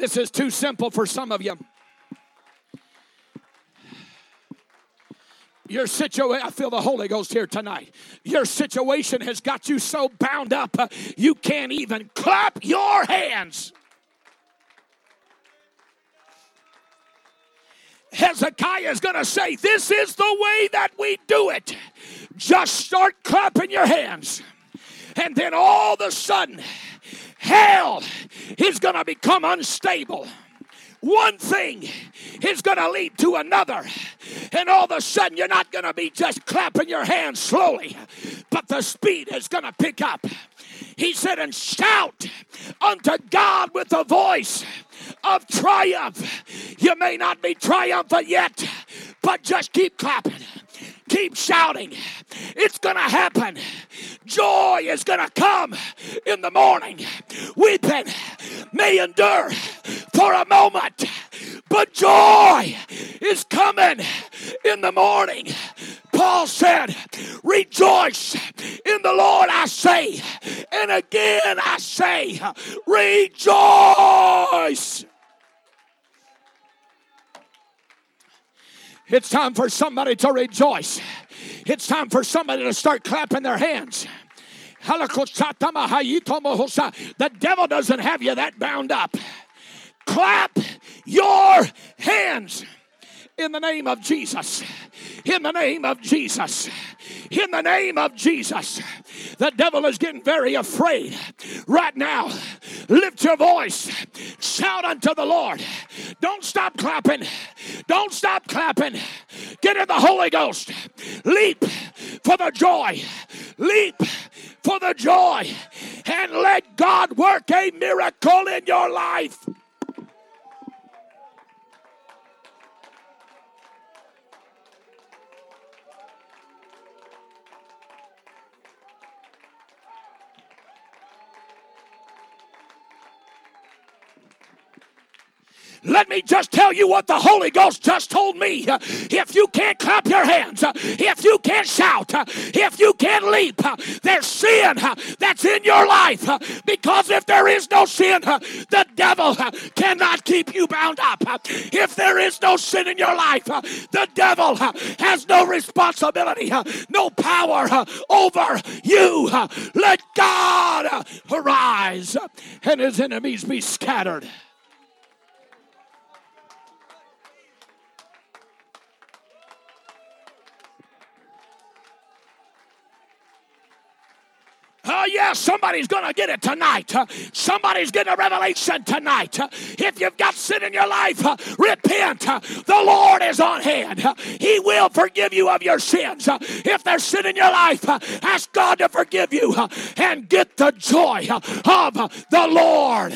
This is too simple for some of you. Your situation, I feel the Holy Ghost here tonight. Your situation has got you so bound up, uh, you can't even clap your hands. Hezekiah is going to say, this is the way that we do it. Just start clapping your hands. And then all of a sudden, hell is going to become unstable. One thing is going to lead to another. And all of a sudden, you're not going to be just clapping your hands slowly, but the speed is going to pick up. He said, and shout unto God with the voice of triumph. You may not be triumphant yet, but just keep clapping. Keep shouting. It's going to happen. Joy is going to come in the morning. Weeping may endure for a moment, but joy is coming in the morning. Paul said, rejoice in the Lord, I say, and again I say, rejoice. It's time for somebody to rejoice. It's time for somebody to start clapping their hands. The devil doesn't have you that bound up. Clap your hands in the name of Jesus. In the name of Jesus. In the name of Jesus. The devil is getting very afraid right now. Lift your voice. Shout unto the Lord. Don't stop clapping. Don't stop clapping. Get in the Holy Ghost. Leap for the joy. Leap for the joy. And let God work a miracle in your life. Let me just tell you what the Holy Ghost just told me. If you can't clap your hands, if you can't shout, if you can't leap, there's sin that's in your life. Because if there is no sin, the devil cannot keep you bound up. If there is no sin in your life, the devil has no responsibility, no power over you. Let God arise and his enemies be scattered. Oh, yeah, somebody's going to get it tonight. Uh, somebody's getting a revelation tonight. Uh, if you've got sin in your life, uh, repent. Uh, the Lord is on hand. Uh, he will forgive you of your sins. Uh, if there's sin in your life, uh, ask God to forgive you uh, and get the joy uh, of uh, the Lord.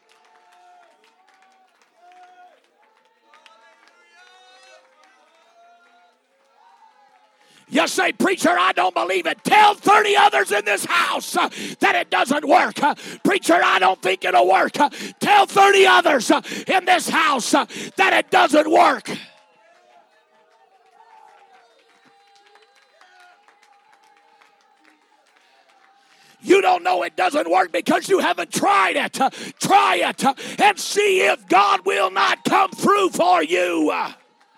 You say, preacher, I don't believe it. Tell thirty others in this house uh, that it doesn't work. Uh, preacher, I don't think it'll work. Uh, tell thirty others uh, in this house uh, that it doesn't work. You don't know it doesn't work because you haven't tried it. Uh, try it uh, and see if God will not come through for you. Uh,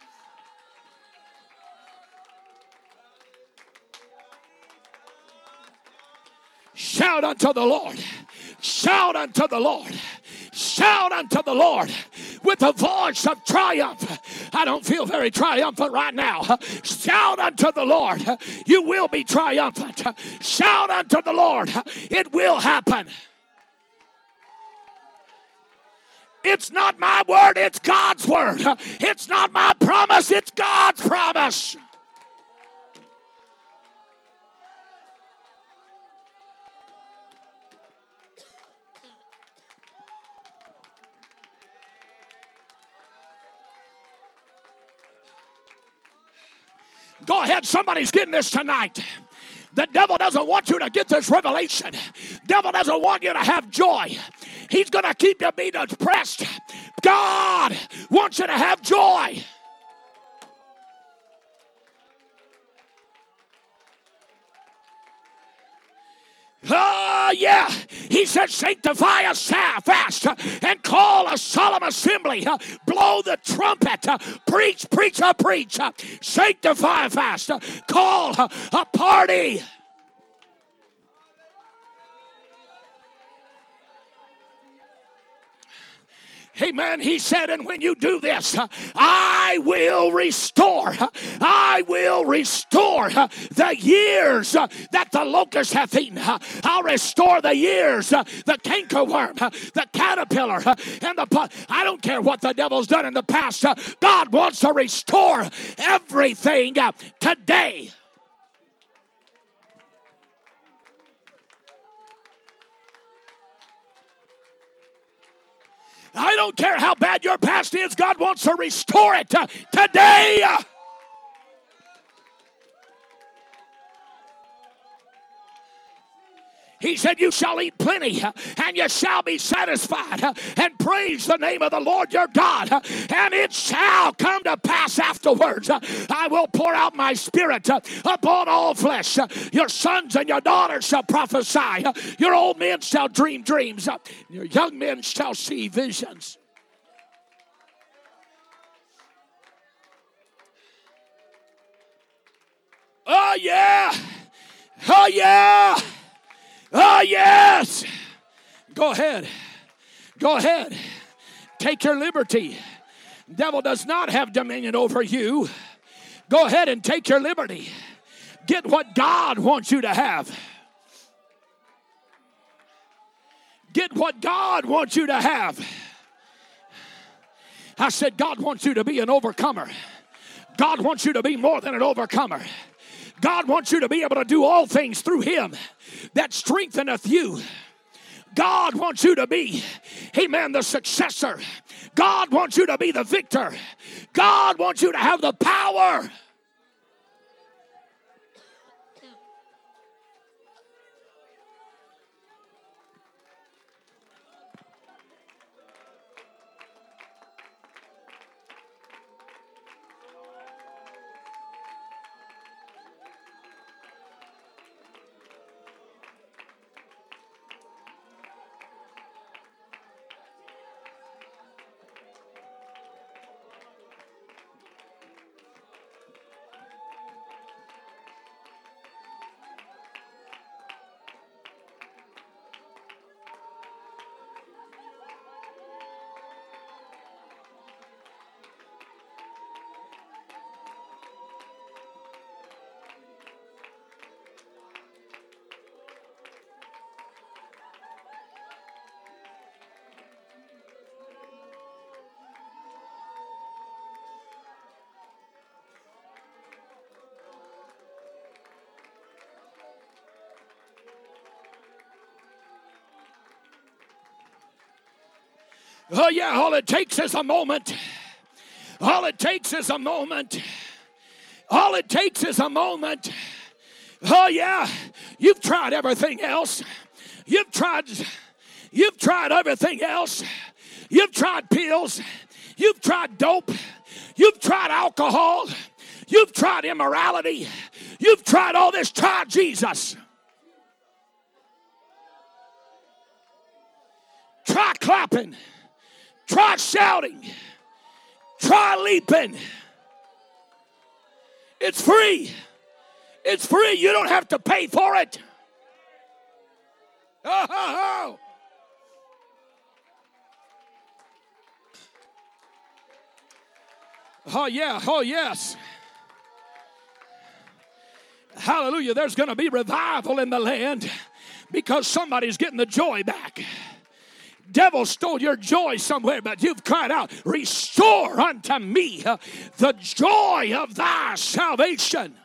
Shout unto the Lord. Shout unto the Lord. Shout unto the Lord with a voice of triumph. I don't feel very triumphant right now. Shout unto the Lord. You will be triumphant. Shout unto the Lord. It will happen. It's not my word, it's God's word. It's not my promise, it's God's promise. Go ahead, somebody's getting this tonight. The devil doesn't want you to get this revelation. Devil doesn't want you to have joy. He's going to keep you being depressed. God wants you to have joy. Ah, yeah. He said, sanctify a fast and call a solemn assembly. Blow the trumpet. Preach, preach, uh, preach. Sanctify a fast. Call a party. Amen. He said, and when you do this, I will restore. I will restore the years that the locust hath eaten. I'll restore the years, the cankerworm, the caterpillar, and the... I don't care what the devil's done in the past. God wants to restore everything today. I don't care how bad your past is, God wants to restore it uh, today. He said, you shall eat plenty, uh, and you shall be satisfied, uh, and praise the name of the Lord your God, uh, and it shall come to pass afterwards. Uh, I will pour out my spirit uh, upon all flesh. Uh, your sons and your daughters shall prophesy. Uh, your old men shall dream dreams. Uh, your young men shall see visions. Oh, yeah. Oh, yeah. Oh, yes. Go ahead. Go ahead. Take your liberty. Devil does not have dominion over you. Go ahead and take your liberty. Get what God wants you to have. Get what God wants you to have. I said, God wants you to be an overcomer. God wants you to be more than an overcomer. God wants you to be able to do all things through him that strengtheneth you. God wants you to be, amen, the successor. God wants you to be the victor. God wants you to have the power. Oh, yeah, all it takes is a moment. All it takes is a moment. All it takes is a moment. Oh, yeah, you've tried everything else. You've tried, you've tried everything else. You've tried pills. You've tried dope. You've tried alcohol. You've tried immorality. You've tried all this. Try Jesus. Try clapping. Try shouting. Try leaping. It's free. It's free. You don't have to pay for it. Oh, oh, oh. Oh, yeah. Oh, yes. Hallelujah. There's going to be revival in the land because somebody's getting the joy back. Devil stole your joy somewhere, but you've cried out, restore unto me the joy of thy salvation.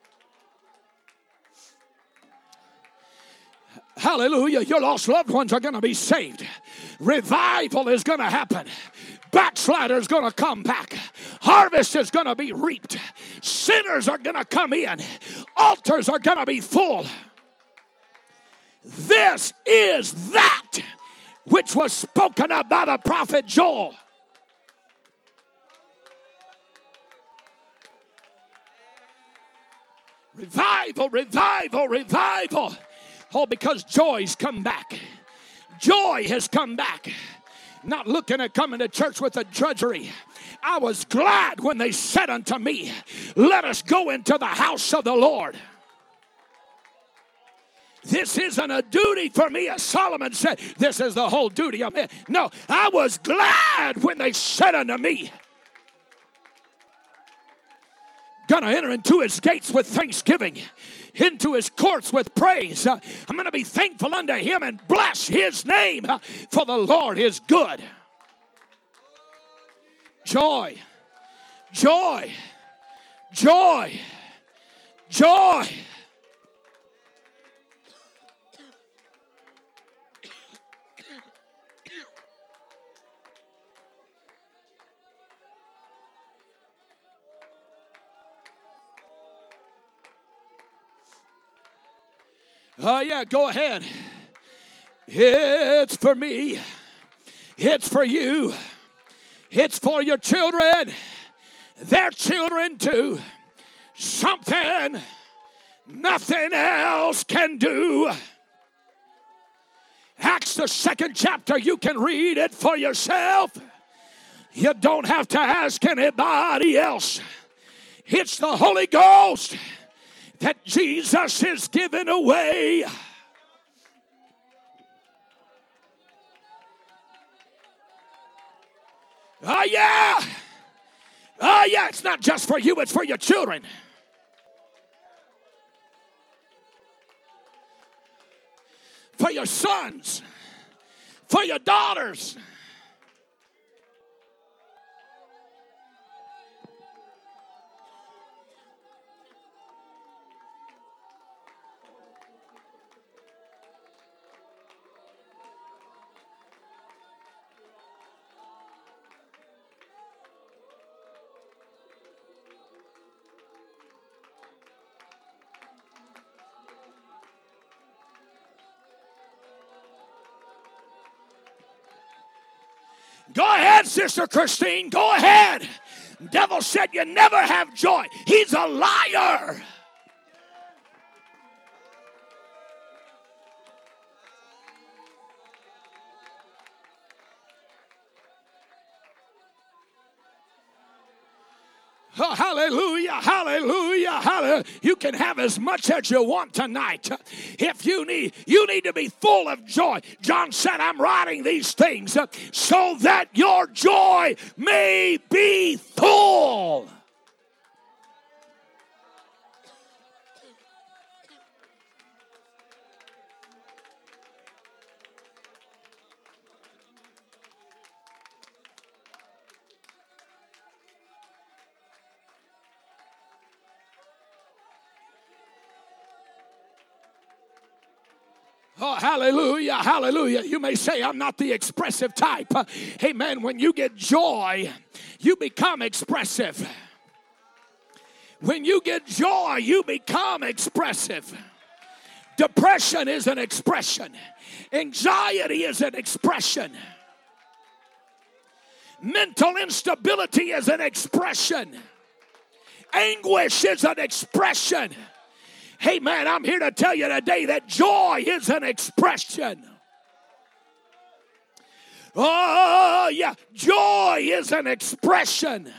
Hallelujah. Your lost loved ones are going to be saved. Revival is going to happen. Backsliders going to come back. Harvest is going to be reaped. Sinners are going to come in. Altars are going to be full. This is that which was spoken of by the prophet Joel. Revival, revival, revival. Oh, because joy's come back. Joy has come back. Not looking at coming to church with a drudgery. I was glad when they said unto me, let us go into the house of the Lord. This isn't a duty for me, as Solomon said. This is the whole duty of it. No, I was glad when they said unto me, gonna enter into his gates with thanksgiving, into his courts with praise. Uh, I'm gonna be thankful unto him and bless his name, uh, for the Lord is good. Joy, joy, joy, joy. Oh, yeah, go ahead. It's for me. It's for you. It's for your children. Their children too. Something nothing else can do. Acts, the second chapter, you can read it for yourself. You don't have to ask anybody else. It's the Holy Ghost that Jesus is giving away. Oh, yeah. Oh, yeah. It's not just for you, it's for your children. For your sons. For your daughters. Go ahead, Sister Christine. Go ahead. Devil said you never have joy. He's a liar. Oh, hallelujah, hallelujah, hallelujah. You can have as much as you want tonight. If you need, you need to be full of joy. John said, I'm writing these things so that your joy may be full. Oh, hallelujah, hallelujah. You may say, I'm not the expressive type. Uh, amen. When you get joy, you become expressive. When you get joy, you become expressive. Depression is an expression. Anxiety is an expression. Mental instability is an expression. Anguish is an expression. Hey, man, I'm here to tell you today that joy is an expression. Oh, yeah, joy is an expression.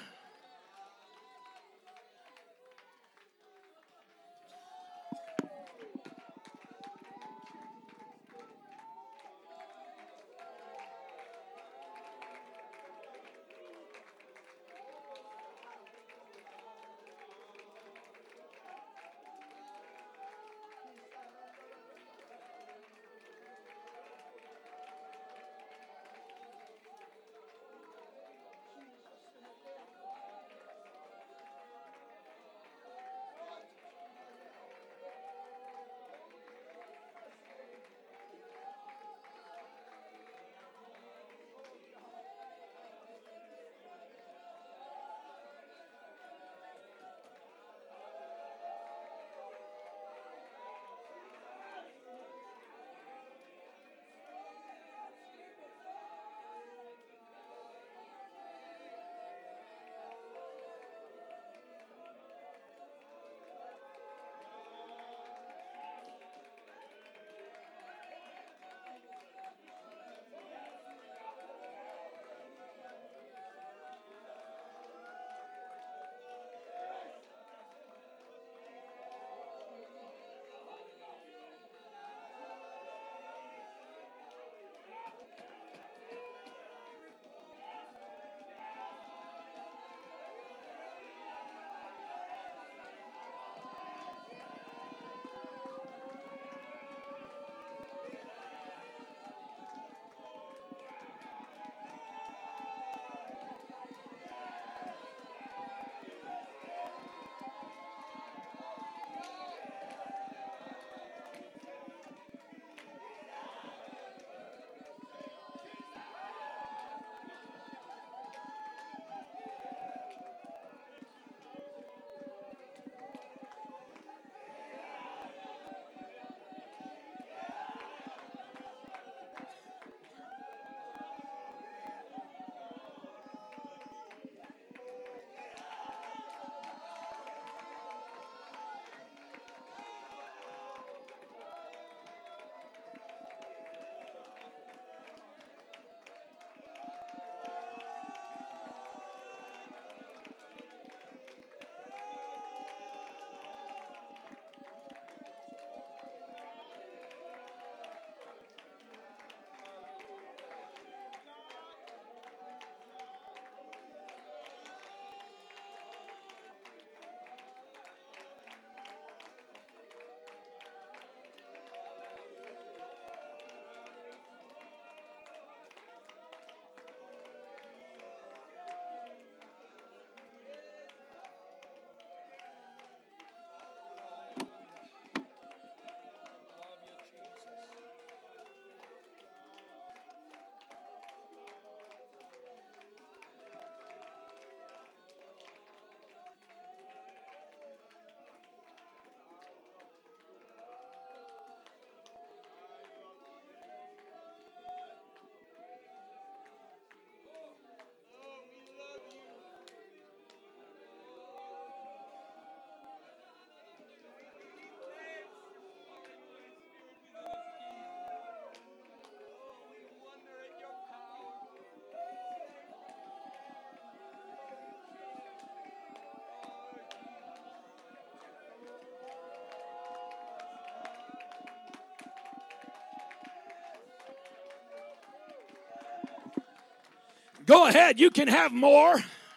Go ahead, you can have more.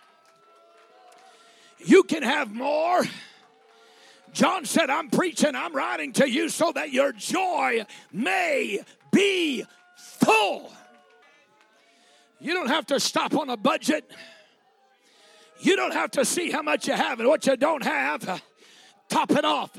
You can have more. John said, I'm preaching, I'm writing to you so that your joy may be full. You don't have to stop on a budget. You don't have to see how much you have and what you don't have. Top it off.